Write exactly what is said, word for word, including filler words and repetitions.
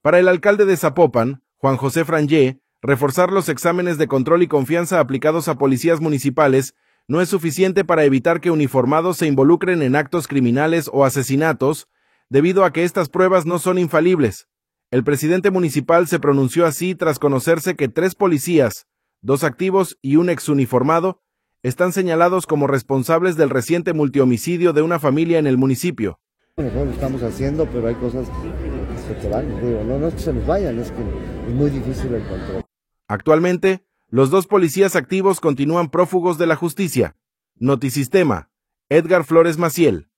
Para el alcalde de Zapopan, Juan José Frangé, reforzar los exámenes de control y confianza aplicados a policías municipales no es suficiente para evitar que uniformados se involucren en actos criminales o asesinatos, debido a que estas pruebas no son infalibles. El presidente municipal se pronunció así tras conocerse que tres policías, dos activos y un exuniformado, están señalados como responsables del reciente multihomicidio de una familia en el municipio. Nosotros lo estamos haciendo, pero hay cosas que se te van, digo, no, no es que se nos vayan, es que es muy difícil el control. Actualmente, los dos policías activos continúan prófugos de la justicia. Notisistema, Edgar Flores Maciel.